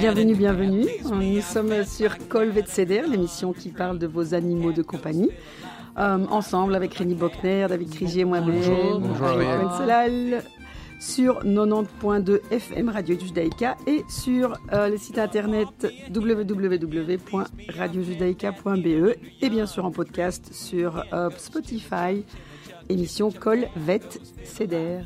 bienvenue. Nous sommes sur Col Vetseder, l'émission qui parle de vos animaux de compagnie. Ensemble avec Rémi Bockner, David Crigier et moi-même. Bonjour. Sur 90.2 FM Radio Judaïka et sur le site internet www.radiojudaïka.be et bien sûr en podcast sur Spotify, émission Col Vetseder.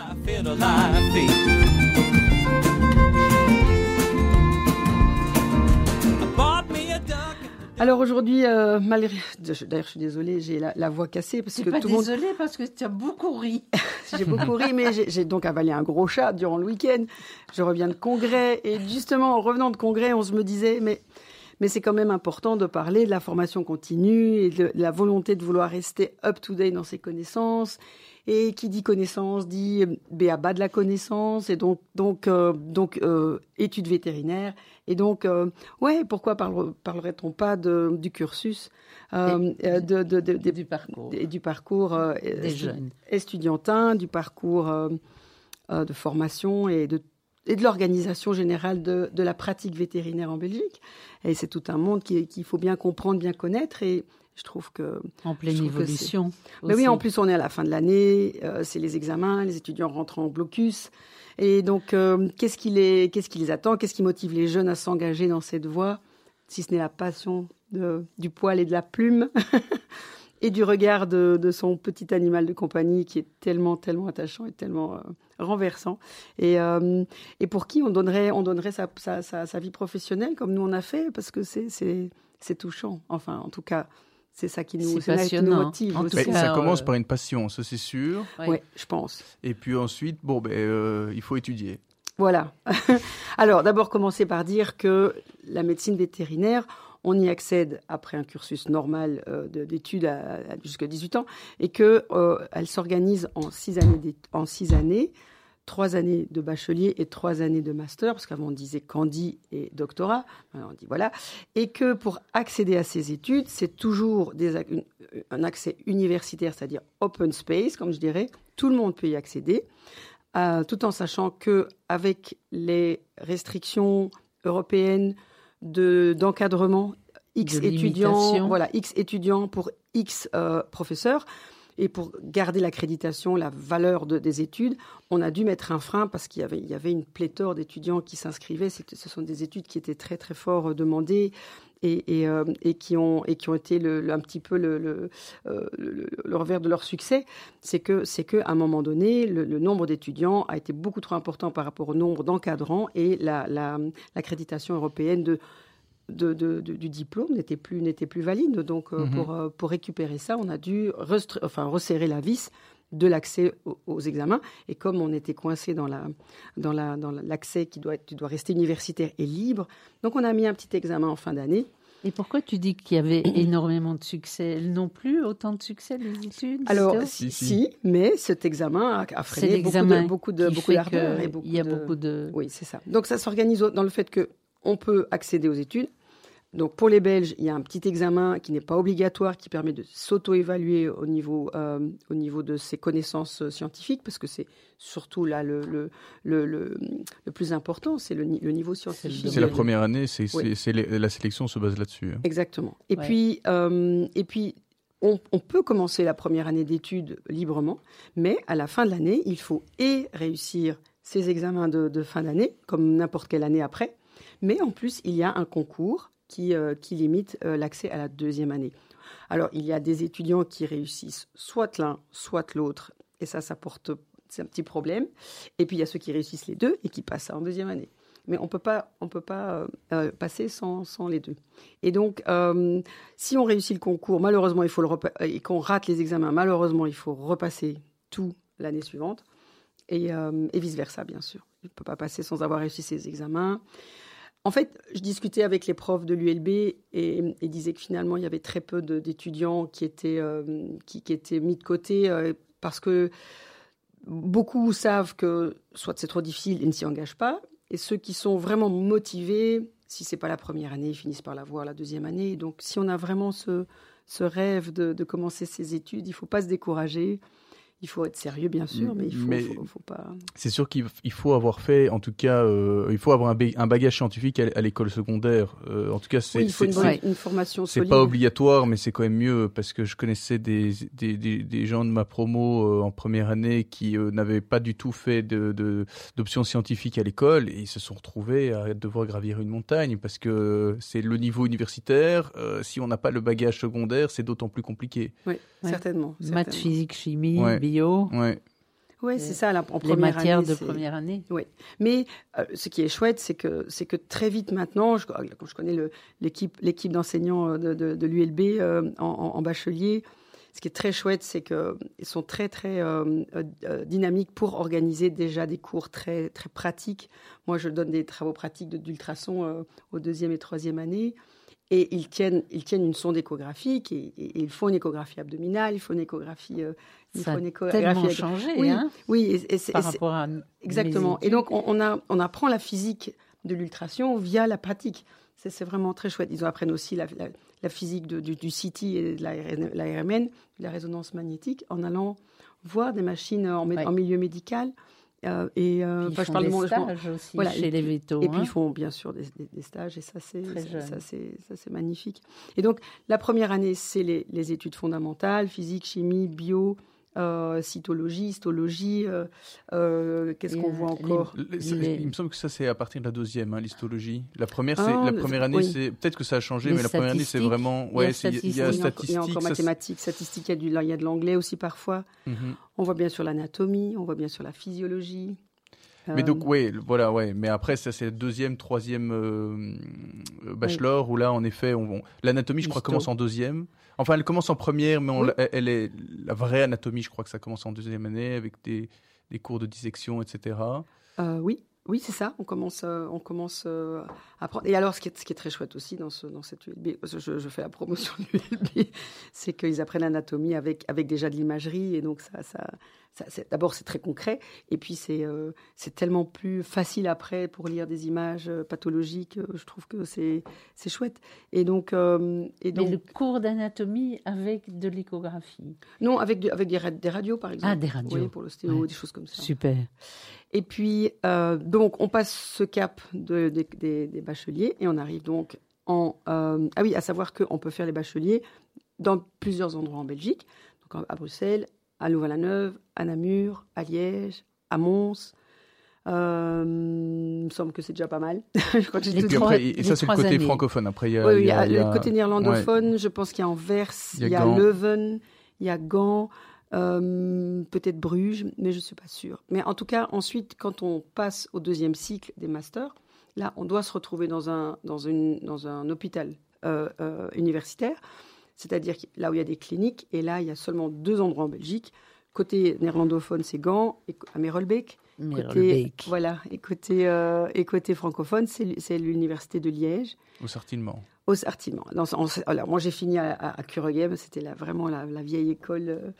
Alors aujourd'hui, d'ailleurs je suis désolée, j'ai la voix cassée parce que tout le monde. Désolée parce que tu as beaucoup ri. J'ai beaucoup ri, mais j'ai donc avalé un gros chat durant le week-end. Je reviens de congrès et justement en revenant de congrès, on se me disait mais c'est quand même important de parler de la formation continue et de la volonté de vouloir rester up-to-date dans ses connaissances. Et qui dit connaissance dit b.a.-ba de la connaissance et donc études vétérinaires et donc pourquoi parlerait-on pas du cursus du parcours des jeunes estudiantin, du parcours de formation et de l'organisation générale de la pratique vétérinaire en Belgique. Et c'est tout un monde qu'il faut bien comprendre, bien connaître et je trouve que... En pleine évolution. Mais oui, en plus, on est à la fin de l'année, c'est les examens, les étudiants rentrent en blocus. Et donc, qu'est-ce qui les attend? Qu'est-ce qui motive les jeunes à s'engager dans cette voie, si ce n'est la passion du poil et de la plume et du regard de son petit animal de compagnie qui est tellement, tellement attachant et tellement renversant. Et pour qui on donnerait sa vie professionnelle, comme nous on a fait, parce que c'est touchant. Enfin, en tout cas... C'est ça qui nous motive. En tout cas, ça commence par une passion, ça c'est sûr. Oui, je pense. Et puis ensuite, il faut étudier. Voilà. Alors, d'abord, commencer par dire que la médecine vétérinaire, on y accède après un cursus normal d'études jusqu'à 18 ans et qu'elle s'organise en 6 années. 3 années de bachelier et 3 années de master, parce qu'avant on disait candi et doctorat, alors on dit voilà, et que pour accéder à ces études, c'est toujours un accès universitaire, c'est-à-dire open space, comme je dirais, tout le monde peut y accéder, tout en sachant qu'avec les restrictions européennes d'encadrement, X étudiants pour X professeurs, et pour garder l'accréditation, la valeur des études, on a dû mettre un frein parce qu'il y avait une pléthore d'étudiants qui s'inscrivaient. Ce sont des études qui étaient très très fort demandées et qui ont été un petit peu le revers de leur succès. C'est que à un moment donné, le nombre d'étudiants a été beaucoup trop important par rapport au nombre d'encadrants et l'accréditation européenne du diplôme n'était plus valide. Donc, pour récupérer ça, on a dû resserrer la vis de l'accès aux examens. Et comme on était coincé dans l'accès qui doit rester universitaire et libre, donc on a mis un petit examen en fin d'année. Et pourquoi tu dis qu'il y avait énormément de succès? Elles n'ont plus autant de succès, les études? Alors, si, mais cet examen a freiné beaucoup d'ardeur. Il y a beaucoup de... Oui, c'est ça. Donc, ça s'organise dans le fait qu'on peut accéder aux études. Donc, pour les Belges, il y a un petit examen qui n'est pas obligatoire, qui permet de s'auto-évaluer au niveau de ses connaissances scientifiques, parce que c'est surtout là le plus important, c'est le niveau scientifique. C'est la première année, la sélection se base là-dessus. Exactement. Et puis, on peut commencer la première année d'études librement, mais à la fin de l'année, il faut réussir ces examens de fin d'année, comme n'importe quelle année après, mais en plus, il y a un concours qui limite l'accès à la deuxième année. Alors, il y a des étudiants qui réussissent soit l'un, soit l'autre, et c'est un petit problème. Et puis, il y a ceux qui réussissent les deux et qui passent ça en deuxième année. Mais on peut pas passer sans les deux. Et donc, si on réussit le concours, malheureusement, et qu'on rate les examens, malheureusement, il faut repasser tout l'année suivante, et vice-versa, bien sûr. On ne peut pas passer sans avoir réussi ces examens. En fait, je discutais avec les profs de l'ULB et disaient que finalement, il y avait très peu d'étudiants qui étaient mis de côté parce que beaucoup savent que soit c'est trop difficile et ne s'y engagent pas. Et ceux qui sont vraiment motivés, si ce n'est pas la première année, ils finissent par l'avoir la deuxième année. Donc, si on a vraiment ce rêve de commencer ses études, il ne faut pas se décourager. Il faut être sérieux, bien sûr, mais faut pas... C'est sûr qu'il faut avoir fait, en tout cas, il faut avoir un bagage scientifique à l'école secondaire. En tout cas, il faut une formation solide. C'est pas obligatoire, mais c'est quand même mieux, parce que je connaissais des gens de ma promo en première année qui n'avaient pas du tout fait d'options scientifiques à l'école, et ils se sont retrouvés à devoir gravir une montagne, parce que c'est le niveau universitaire. Si on n'a pas le bagage secondaire, c'est d'autant plus compliqué. Oui, certainement. Maths, physique, chimie, bio. Oui, c'est ça, en première année. Les matières de première année. Oui, mais ce qui est chouette, c'est que très vite maintenant, quand je connais l'équipe d'enseignants de l'ULB en bachelier, ce qui est très chouette, c'est qu'ils sont très, très dynamiques pour organiser déjà des cours très, très pratiques. Moi, je donne des travaux pratiques d'ultrasons aux 2e et 3e années. Et ils tiennent une sonde échographique et ils font une échographie abdominale, il faut une échographie. Ça a tellement changé, oui, hein, oui, par rapport à exactement. Et donc on apprend la physique de l'ultrason via la pratique. C'est vraiment très chouette. Ils apprennent aussi la physique du CT et de la RMN, la résonance magnétique, en allant voir des machines en milieu médical. Je parle des stages aussi chez les vétos. Et puis ils font bien sûr des stages, et ça c'est magnifique. Et donc la première année, c'est les études fondamentales, physique, chimie, bio, cytologie, histologie. Qu'est-ce qu'on voit encore? Il me semble que ça c'est à partir de la 2e, l'histologie. La première année, c'est peut-être que ça a changé, mais la première année c'est vraiment il y a statistique. Il y a encore mathématiques, statistiques. Il y a de l'anglais aussi parfois. Mm-hmm. On voit bien sur l'anatomie, on voit bien sur la physiologie. Mais donc, mais après, ça, c'est le 2e, 3e bachelor, où là, en effet, l'anatomie, je crois, commence en 2e. Enfin, elle commence en première, mais la vraie anatomie, je crois que ça commence en 2e année, avec des cours de dissection, etc. Oui, c'est ça. On commence à apprendre. Et alors, ce qui est très chouette aussi dans cette ULB, je fais la promotion de l'ULB, c'est qu'ils apprennent l'anatomie avec déjà de l'imagerie. Et donc, d'abord, c'est très concret. Et puis, c'est tellement plus facile après pour lire des images pathologiques. Je trouve que c'est chouette. Et donc, Mais le cours d'anatomie avec de l'échographie? Non, avec des radios, par exemple. Ah, des radios. Oui, pour l'ostéo, des choses comme ça. Super. Et puis, donc, on passe ce cap des bacheliers et on arrive donc à savoir qu'on peut faire les bacheliers dans plusieurs endroits en Belgique. Donc, à Bruxelles, à Louvain-la-Neuve, à Namur, à Liège, à Mons. Il me semble que c'est déjà pas mal. Je crois que et ça, c'est le côté francophone. Après, il y a le côté néerlandophone. Ouais. Je pense qu'il y a Anvers, il y a Leuven, il y a Gand. Peut-être Bruges, mais je ne suis pas sûre. Mais en tout cas, ensuite, quand on passe au 2e cycle des masters, là, on doit se retrouver dans un hôpital universitaire, c'est-à-dire là où il y a des cliniques, et là, il y a seulement 2 endroits en Belgique. Côté néerlandophone, c'est Gand, à Merelbeek. Et côté francophone, c'est l'université de Liège. Au Sartillement. Alors, moi, j'ai fini à Kuregem, c'était vraiment la vieille école,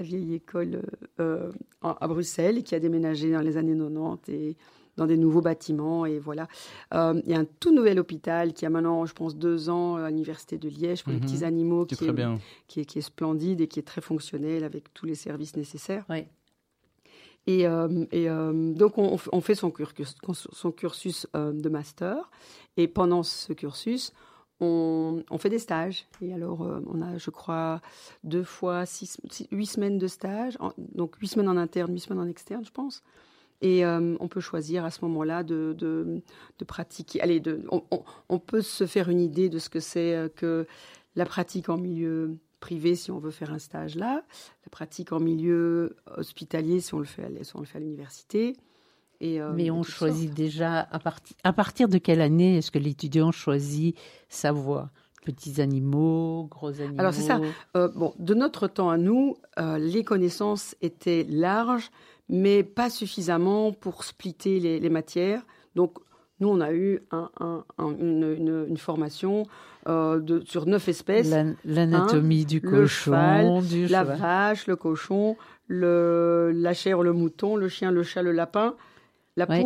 à Bruxelles, qui a déménagé dans les années 90 et dans des nouveaux bâtiments. Et voilà. Il y a un tout nouvel hôpital qui a maintenant, je pense, 2 ans à l'université de Liège pour les petits animaux, qui est splendide et qui est très fonctionnel avec tous les services nécessaires. Oui. Et donc, on fait son cursus de master. Et pendant ce cursus, on fait des stages. Et alors, on a, je crois, 2 fois 8 semaines de stage. Donc, 8 semaines en interne, 8 semaines en externe, je pense. Et on peut choisir à ce moment-là de pratiquer. Allez, on peut se faire une idée de ce que c'est que la pratique en milieu privé, si on veut faire un stage là, la pratique en milieu hospitalier, si on le fait à l'université. Mais on choisit déjà, à partir de quelle année est-ce que l'étudiant choisit sa voie? Petits animaux, gros animaux? Alors c'est ça. De notre temps à nous, les connaissances étaient larges, mais pas suffisamment pour splitter les matières. Donc, nous, on a eu une formation sur 9 espèces. L'anatomie du cochon, le cheval, la vache, le cochon, la chèvre, le mouton, le chien, le chat, le lapin, la poule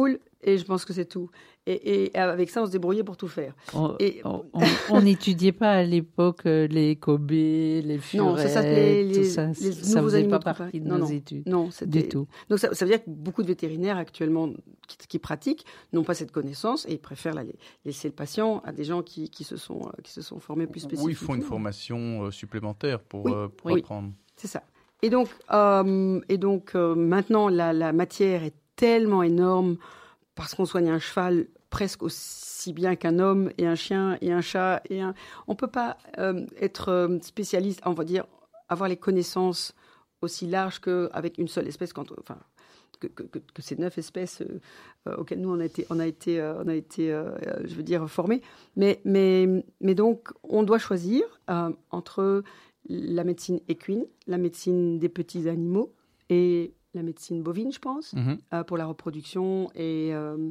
Et je pense que c'est tout. Et avec ça, on se débrouillait pour tout faire. On n'étudiait pas à l'époque les Kobe, les furettes, non, ça s'appelait tout ça. Les Ça nouveaux faisait animaux pas de partie de compagnie. nos études. Non, c'était du tout. Donc ça veut dire que beaucoup de vétérinaires actuellement qui pratiquent n'ont pas cette connaissance et ils préfèrent laisser le patient à des gens qui se sont formés plus spécifiquement. Oui, ils font une formation supplémentaire pour apprendre. C'est ça. Et donc maintenant, la matière est tellement énorme parce qu'on soigne un cheval presque aussi bien qu'un homme et un chien et un chat. On ne peut pas être spécialiste, on va dire, avoir les connaissances aussi larges qu'avec une seule espèce, que ces 9 espèces auxquelles nous on a été je veux dire, formés. Mais donc, on doit choisir entre la médecine équine, la médecine des petits animaux et la médecine bovine, je pense, pour la reproduction et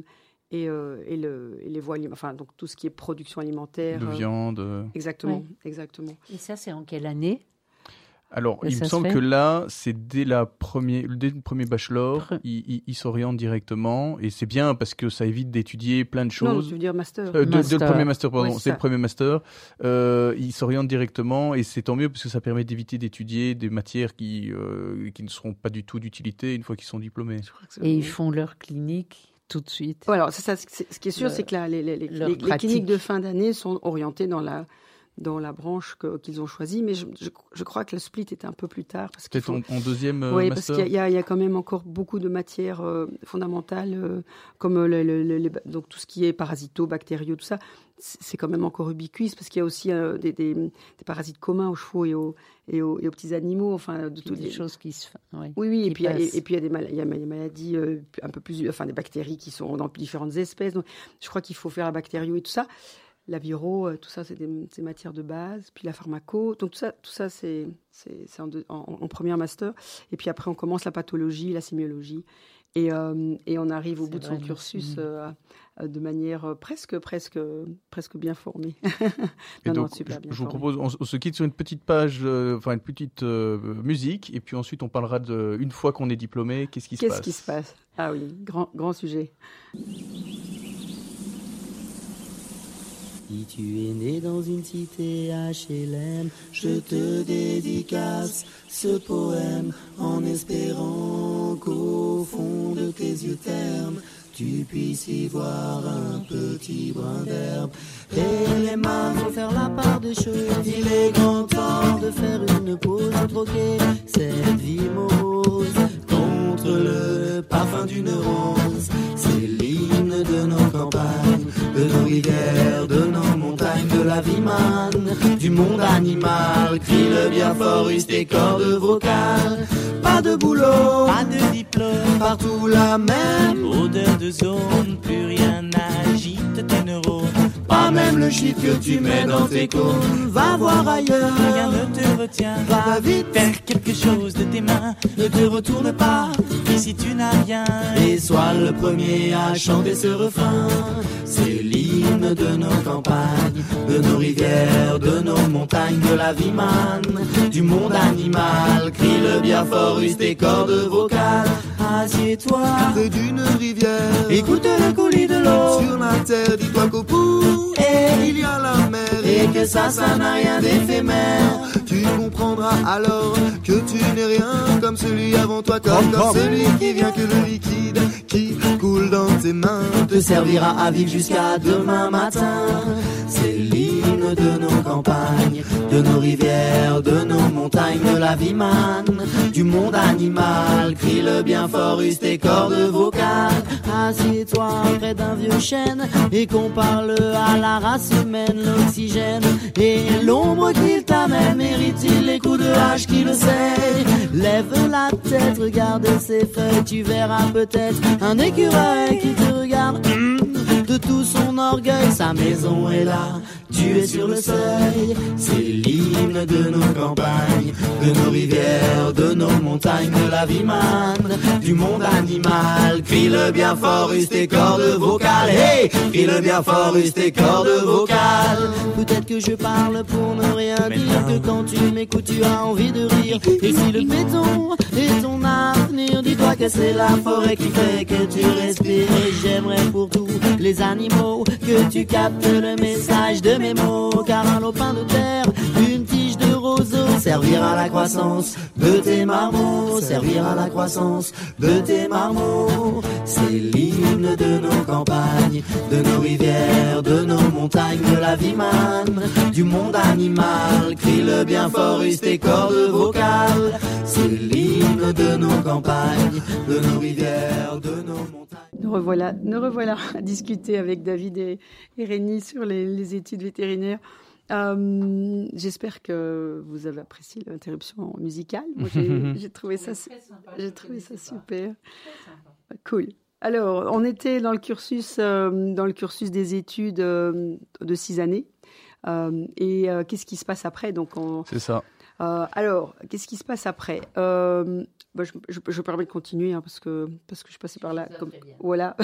les voies alimentaires, enfin donc tout ce qui est production alimentaire. De viande. Exactement, Ouais. exactement. Et ça, c'est en quelle année? Alors, Et il me ça se semble fait que là, c'est dès le premier bachelor, il s'oriente directement. Et c'est bien parce que ça évite d'étudier plein de Non, choses. tu veux dire master. De le premier master, pardon. Ouais, c'est c'est ça. le premier master. Il s'oriente directement et c'est tant mieux parce que ça permet d'éviter d'étudier des matières qui ne seront pas du tout d'utilité une fois qu'ils sont diplômés. Je crois que c'est- Et ils font leur clinique tout de suite. Voilà, c'est ça. Ce qui est sûr, c'est que les cliniques de fin d'année sont orientées dans la branche qu'ils ont choisie. Mais je crois que le split était un peu plus tard. Peut-être en deuxième Oui, parce master. qu'il y a quand même encore beaucoup de matières fondamentales, comme donc tout ce qui est parasito, bactériaux, tout ça. C'est quand même encore ubiquiste, parce qu'il y a aussi des parasites communs aux chevaux et aux petits animaux. Enfin, de toutes des choses qui se font. Oui, et puis il y a des maladies un peu plus, enfin des bactéries qui sont dans différentes espèces. Donc, je crois qu'il faut faire la bactério et tout ça. La viro, tout ça, c'est des matières de base. Puis la pharmaco, donc tout ça, c'est en premier master. Et puis après, on commence la pathologie, la sémiologie, et on arrive au bout de son cursus de manière presque bien formée. Et donc, super bien je vous formée. propose, on se quitte sur une petite page, une petite musique, et puis ensuite on parlera une fois qu'on est diplômé, qu'est-ce qui se passe. Qu'est-ce qui se passe? Ah oui, grand sujet. Si tu es né dans une cité HLM, je te dédicace ce poème en espérant qu'au fond de tes yeux ternes, tu puisses y voir un petit brin d'herbe. Et les mains vont faire la part des choses. Il est grand temps de faire une pause, de troquer cette vie morose contre le parfum d'une rose. C'est l'hymne de nos campagnes, de nos rivières, de nos montagnes, de la vie manne, du monde animal. Crie le bien fort, use tes cordes vocales. Pas de boulot, Pas de diplôme, partout la même. odeur de zone, plus rien n'agite tes neurones. Pas même le shit que tu mets dans tes cônes. Va voir ailleurs, Rien ne te retient, va vite, faire quelque chose de tes mains. ne te retourne pas. Ici tu n'as rien, Et sois le premier à chanter ce refrain. C'est l'hymne de nos campagnes, de nos rivières, de nos montagnes, de la vie manne, du monde animal. Crie-le bien fort, use tes cordes vocales. assieds-toi, Près d'une rivière, écoute le coulis de l'eau. sur la terre, dis-toi qu'au bout, il y a la mer. Et que ça n'a rien d'éphémère. Tu comprendras alors que tu n'es rien comme celui avant toi, comme celui qui vient, que le liquide qui coule dans tes mains te servira à vivre jusqu'à demain matin. C'est l'hymne de nos campagnes, de nos rivières, de nos montagnes, de la vie manne, du monde animal. Crie-le bien fort, use tes cordes vocales. Assieds-toi près d'un vieux chêne et qu'on parle à la race humaine. L'oxygène et l'ombre qu'il t'amène, mérite-t-il les coups de hache qui le sait? Lève la tête, regarde ses feuilles, tu verras peut-être un écureuil qui te regarde de tout son orgueil. Sa maison est là, tu es sur le seuil. C'est l'hymne de nos campagnes, de nos rivières, de nos montagnes, de la vie manne, du monde animal. Crie-le bien fort, use tes cordes vocales. Hey, crie-le bien fort, use tes cordes vocales. Peut-être que je parle pour ne rien dire, que quand tu m'écoutes tu as envie de rire. Et si le béton est ton avenir, dis-toi que c'est la forêt qui fait que tu respires. Et j'aimerais pour tous les animaux que tu captes le message de mes mots, car un lopin de terre, une tige de roseau, servir à la croissance de tes marmots, servir à la croissance de tes marmots. C'est l'hymne de nos campagnes, de nos rivières, de nos montagnes, de la vie manne, du monde animal. Crie-le bien fort, use tes cordes vocales. C'est l'hymne de nos campagnes, de nos rivières, de nos montagnes. Nous revoilà à discuter avec David et Rénie sur les études vétérinaires. J'espère que vous avez apprécié l'interruption musicale. Moi, j'ai trouvé ça super. Cool. Alors, on était dans le cursus des études de 6 années. Et qu'est-ce qui se passe après? C'est ça. Alors, qu'est-ce qui se passe après? Je permets de continuer parce que je suis passée par là. Voilà.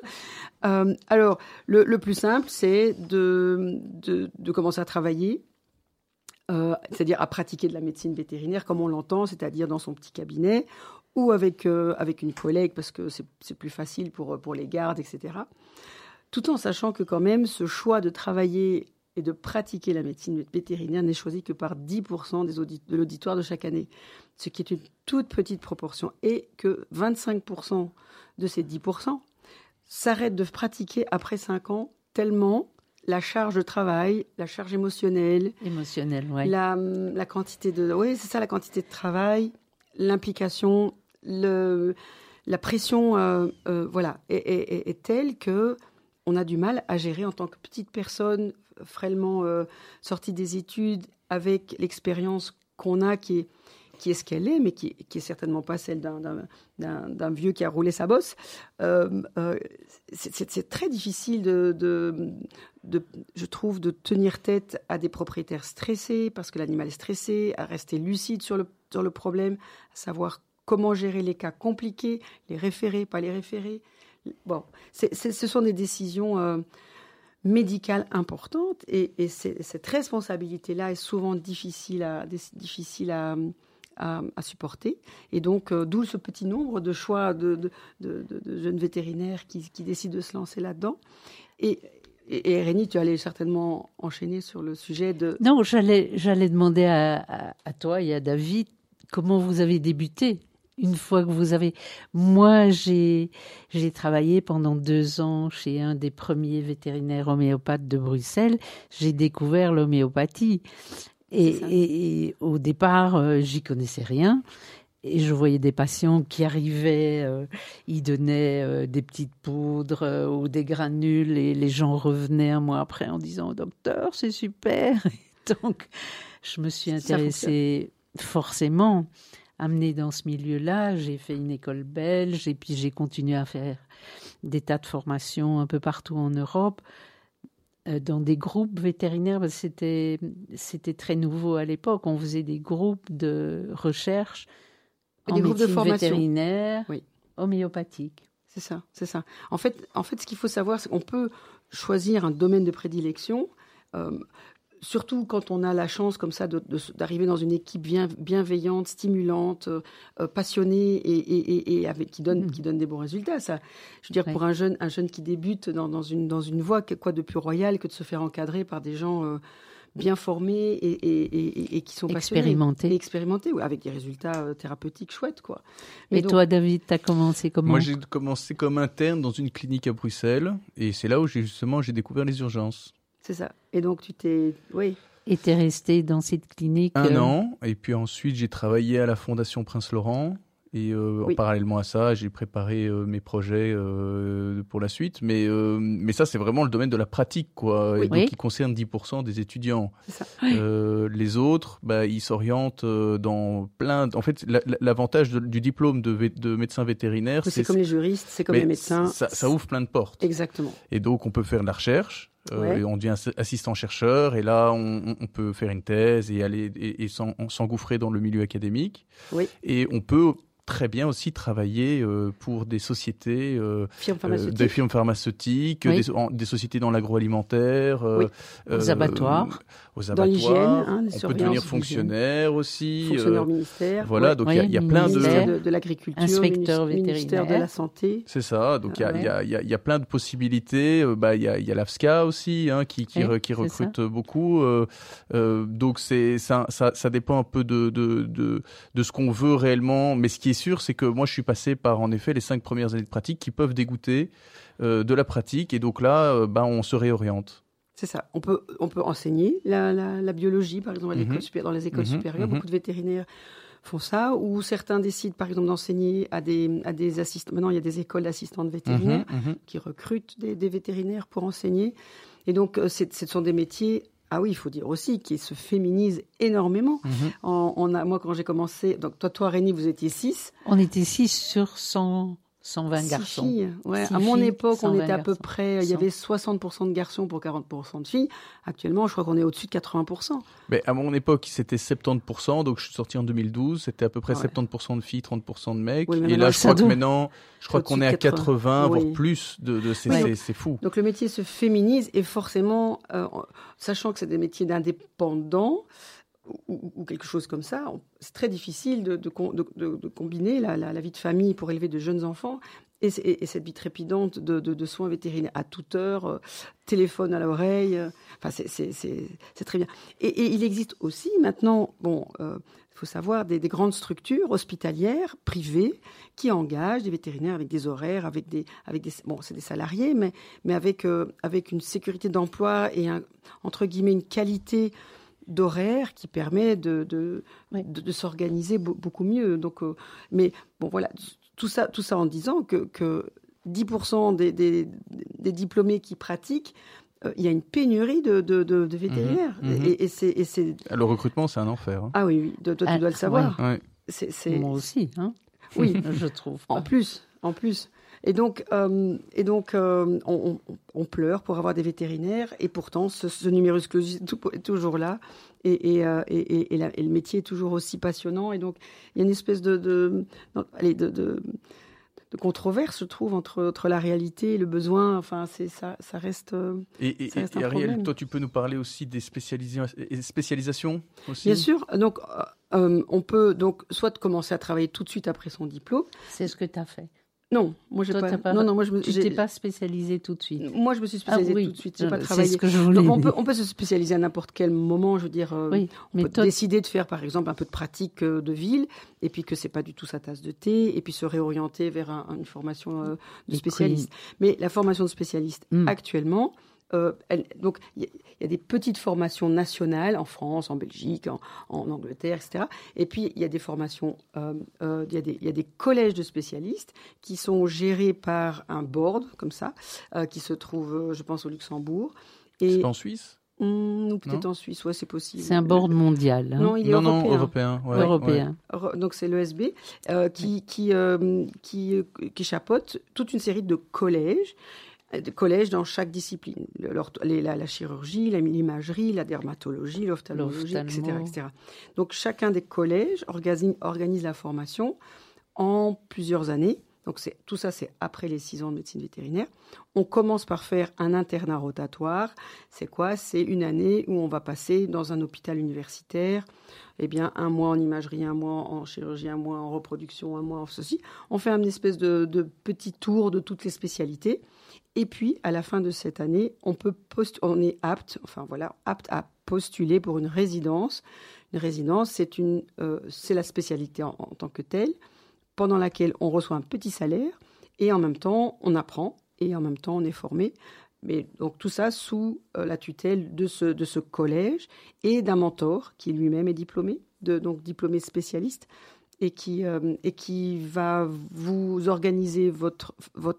Alors, le plus simple, c'est de commencer à travailler, c'est-à-dire à pratiquer de la médecine vétérinaire comme on l'entend, c'est-à-dire dans son petit cabinet ou avec une collègue parce que c'est plus facile pour les gardes, etc. Tout en sachant que quand même, ce choix de travailler et de pratiquer la médecine vétérinaire n'est choisi que par 10% de l'auditoire de chaque année, ce qui est une toute petite proportion, et que 25% de ces 10% s'arrêtent de pratiquer après 5 ans, tellement la charge de travail, la charge émotionnelle, ouais. la quantité la quantité de travail, l'implication, la pression, est telle que on a du mal à gérer en tant que petite personne frêlement sortie des études, avec l'expérience qu'on a qui est ce qu'elle est, mais qui est certainement pas celle d'un vieux qui a roulé sa bosse. C'est très difficile je trouve, de tenir tête à des propriétaires stressés, parce que l'animal est stressé, à rester lucide sur le problème, à savoir comment gérer les cas compliqués, les référer, pas les référer. Bon, ce sont des décisions médicales importantes, et cette responsabilité-là est souvent difficile à supporter. Et donc, d'où ce petit nombre de choix de jeunes vétérinaires qui décident de se lancer là-dedans. Et Rénie, tu allais certainement enchaîner sur le sujet de... Non, j'allais demander à toi et à David comment vous avez débuté. Une fois que vous avez... Moi, j'ai travaillé pendant 2 ans chez un des premiers vétérinaires homéopathes de Bruxelles. J'ai découvert l'homéopathie. Et au départ, j'y connaissais rien. Et je voyais des patients qui arrivaient, ils donnaient des petites poudres ou des granules, et les gens revenaient un mois après en disant « Docteur, c'est super !» Donc, je me suis intéressée forcément, amenée dans ce milieu-là. J'ai fait une école belge et puis j'ai continué à faire des tas de formations un peu partout en Europe, dans des groupes vétérinaires. C'était très nouveau à l'époque. On faisait des groupes de recherche en médecine vétérinaire, homéopathique. C'est ça. En fait, ce qu'il faut savoir, c'est qu'on peut choisir un domaine de prédilection, surtout quand on a la chance comme ça d'arriver dans une équipe bienveillante, stimulante, passionnée et qui donne des bons résultats. Ça, je veux dire, pour un jeune qui débute dans une voie, quoi de plus royal que de se faire encadrer par des gens bien formés et qui sont passionnés. Expérimentés, avec des résultats thérapeutiques chouettes, quoi. Et donc, toi, David, tu as commencé comment? Moi, j'ai commencé comme interne dans une clinique à Bruxelles, et c'est là où j'ai découvert les urgences. C'est ça. Et donc, tu t'es... Oui. Et tu es resté dans cette clinique 1 an, et puis ensuite, j'ai travaillé à la Fondation Prince Laurent. Et parallèlement à ça, j'ai préparé mes projets pour la suite. Mais ça, c'est vraiment le domaine de la pratique, quoi. Et donc, qui concerne 10% des étudiants. C'est ça. Les autres, ils s'orientent dans plein... En fait, l'avantage du diplôme de médecin vétérinaire... C'est comme les juristes, c'est comme les médecins. Ça ouvre plein de portes. Exactement. Et donc, on peut faire de la recherche. Ouais. Et on devient assistant-chercheur, et là, on peut faire une thèse et aller et s'engouffrer dans le milieu académique. Oui. Et on peut très bien aussi travailler pour des sociétés, Firmes des firmes pharmaceutiques, Oui. des sociétés dans l'agroalimentaire, Oui. Aux abattoirs. Dans l'hygiène, hein, on peut devenir fonctionnaire aussi. Fonctionnaire au ministère. Voilà, Ouais. donc Oui, il y a plein ministère. de l'agriculture, Inspecteur ministère de vétérinaire. la santé. C'est ça, donc il Ouais. y a plein de possibilités. Il y a l'AFSCA aussi qui Oui, recrute beaucoup. Donc ça dépend un peu de ce qu'on veut réellement. Mais ce qui est sûr, c'est que moi je suis passé par en effet les 5 premières années de pratique qui peuvent dégoûter de la pratique, et donc là on se réoriente. C'est ça. On peut enseigner la biologie, par exemple, dans les écoles supérieures. Beaucoup de vétérinaires font ça, ou certains décident, par exemple, d'enseigner à des assistants. Maintenant, il y a des écoles d'assistantes vétérinaires qui recrutent des vétérinaires pour enseigner. Et donc, ce sont des métiers, ah oui, il faut dire aussi, qui se féminisent énormément. Moi, quand j'ai commencé, donc toi, Rémi, vous étiez 6. On était 6 sur 120 6 garçons. filles. Ouais. 6 À mon filles, époque, on 120 était à peu garçons. près, il y avait 60% de garçons pour 40% de filles. Actuellement, je crois qu'on est au-dessus de 80%. Mais à mon époque, c'était 70%, donc je suis sorti en 2012, c'était à peu près Ouais. 70% de filles, 30% de mecs. Oui, mais Et maintenant, là, ça je crois qu'on est à 80, voire plus c'est fou. Donc le métier se féminise, et forcément, sachant que c'est des métiers d'indépendants ou quelque chose comme ça, c'est très difficile de combiner la vie de famille pour élever de jeunes enfants et cette vie trépidante de soins vétérinaires à toute heure, téléphone à l'oreille. Enfin, c'est très bien. Et il existe aussi maintenant, il faut savoir, des grandes structures hospitalières, privées, qui engagent des vétérinaires avec des horaires, c'est des salariés, mais avec une sécurité d'emploi et entre guillemets une qualité d'horaire qui permet de s'organiser beaucoup mieux. Donc, mais bon, voilà, tout ça en disant que 10% des diplômés qui pratiquent, il y a une pénurie de vétérinaires. Et c'est... Le recrutement, c'est un enfer. Hein. Ah oui, toi, tu dois le savoir. Ouais. Moi aussi, hein. Oui, je trouve. En plus. Et donc, on pleure pour avoir des vétérinaires, et pourtant, ce numerus clausus est toujours là, et le métier est toujours aussi passionnant. Et donc, il y a une espèce de controverse, je trouve, entre la réalité et le besoin. Enfin, ça reste. Et Ariel, toi, tu peux nous parler aussi des spécialisations aussi. Bien sûr. Donc, on peut soit commencer à travailler tout de suite après son diplôme. C'est ce que tu as fait. Non, moi j'ai pas. Non, moi tu t'es pas spécialisée tout de suite. Moi, je me suis spécialisée tout de suite. J'ai pas travaillé. C'est ce que je voulais dire. On peut se spécialiser à n'importe quel moment. Je veux dire, on peut décider de faire, par exemple, un peu de pratique de ville, et puis que c'est pas du tout sa tasse de thé, et puis se réorienter vers une formation de spécialiste. Mais la formation de spécialiste actuellement. Donc, il y a des petites formations nationales en France, en Belgique, en Angleterre, etc. Et puis, il y a des formations, il y a des collèges de spécialistes qui sont gérés par un board, comme ça, qui se trouve, je pense, au Luxembourg. Et c'est pas en Suisse ou peut-être en Suisse, ouais, c'est possible. C'est un board mondial. Hein. Non, il est européen. Ouais, européen. Ouais. Donc, c'est l'ESB qui chapeaute toute une série de collèges dans chaque discipline, la chirurgie, l'imagerie, la dermatologie, l'ophtalmologie, etc. Donc, chacun des collèges organise la formation en plusieurs années. Donc, tout ça, c'est après les 6 ans de médecine vétérinaire. On commence par faire un internat rotatoire. C'est quoi ? C'est une année où on va passer dans un hôpital universitaire, un mois en imagerie, un mois en chirurgie, un mois en reproduction, un mois en ceci. On fait une espèce de petit tour de toutes les spécialités. Et puis, à la fin de cette année, on est apte à postuler pour une résidence. Une résidence, c'est la spécialité en tant que telle, pendant laquelle on reçoit un petit salaire, et en même temps, on apprend, et en même temps, on est formé. Mais donc, tout ça sous la tutelle de ce collège et d'un mentor qui lui-même est diplômé, donc diplômé spécialiste. et qui va vous organiser votre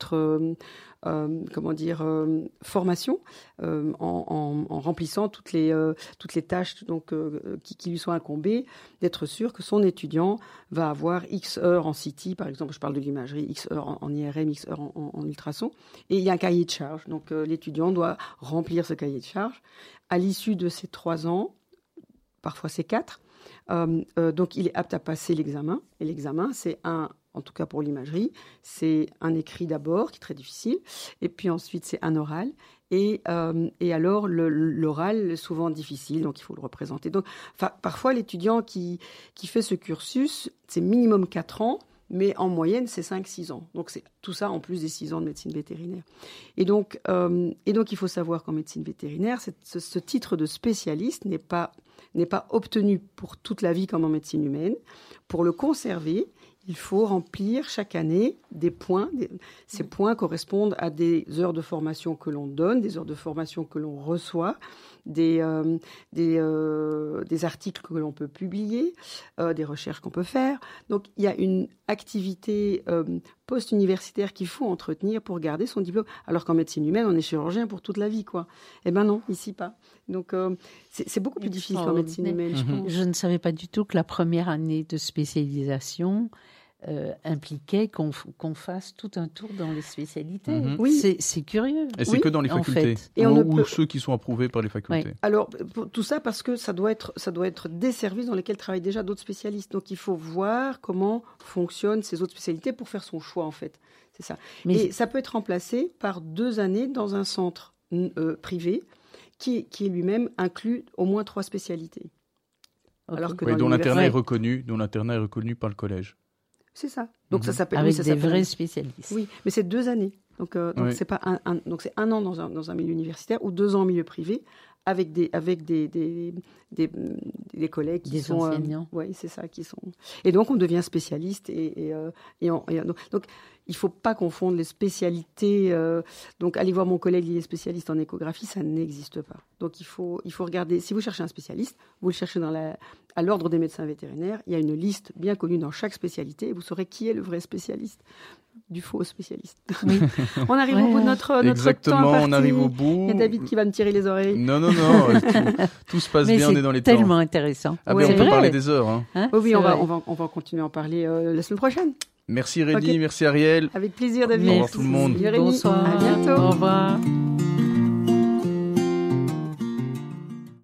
formation en remplissant toutes les tâches donc qui lui sont incombées, d'être sûr que son étudiant va avoir X heures en CT, par exemple, je parle de l'imagerie, X heures en IRM, X heures en ultrason, et il y a un cahier de charge. Donc l'étudiant doit remplir ce cahier de charge. À l'issue de ces 3 ans, parfois c'est 4, donc il est apte à passer l'examen. Et l'examen, en tout cas pour l'imagerie, c'est un écrit d'abord, qui est très difficile, et puis ensuite c'est un oral. Et alors l'oral est souvent difficile, donc il faut le représenter. Donc parfois l'étudiant qui fait ce cursus, c'est minimum 4 ans, mais en moyenne c'est 5-6 ans. Donc c'est tout ça en plus des 6 ans de médecine vétérinaire. Et donc il faut savoir qu'en médecine vétérinaire, ce titre de spécialiste n'est pas obtenu pour toute la vie comme en médecine humaine. Pour le conserver, il faut remplir chaque année des points. Ces points correspondent à des heures de formation que l'on donne, des heures de formation que l'on reçoit, des articles que l'on peut publier, des recherches qu'on peut faire. Donc, il y a une activité post-universitaire qu'il faut entretenir pour garder son diplôme. Alors qu'en médecine humaine, on est chirurgien pour toute la vie, quoi. Eh ben non, ici pas. Donc, c'est beaucoup plus difficile qu'en médecine humaine, je pense. Je ne savais pas du tout que la première année de spécialisation impliquait qu'on fasse tout un tour dans les spécialités. Mm-hmm. Oui. C'est curieux. Et c'est que dans les facultés, fait. ou ceux qui sont approuvés par les facultés. Oui. Alors, tout ça parce que ça doit être des services dans lesquels travaillent déjà d'autres spécialistes. Donc, il faut voir comment fonctionnent ces autres spécialités pour faire son choix, en fait. C'est ça. Et ça peut être remplacé par 2 années dans un centre privé qui lui-même inclut au moins 3 spécialités. Okay. Alors que dont l'internat est reconnu par le collège. C'est ça. Donc ça s'appelle avec des vrais spécialistes. Oui, mais c'est 2 années. Donc c'est pas donc c'est 1 an dans un milieu universitaire ou 2 ans en milieu privé avec des collègues qui sont enseignants. Oui, c'est ça qui sont. Et donc on devient spécialiste donc il faut pas confondre les spécialités. Donc allez voir mon collègue, il est spécialiste en échographie, ça n'existe pas. Donc il faut regarder. Si vous cherchez un spécialiste, vous le cherchez à l'ordre des médecins vétérinaires. Il y a une liste bien connue dans chaque spécialité et vous saurez qui est le vrai spécialiste du faux spécialiste. Oui. On arrive au bout de notre Exactement, temps. on arrive au bout. Il y a David qui va me tirer les oreilles. Non, tout se passe bien, on est dans les temps. C'est tellement intéressant. Ah ben, on peut parler des heures. Hein. Oui, on va continuer à en parler la semaine prochaine. Merci Rémi, merci Ariel. Avec plaisir David. Au revoir tout le monde. Bonsoir. À bientôt. Au revoir.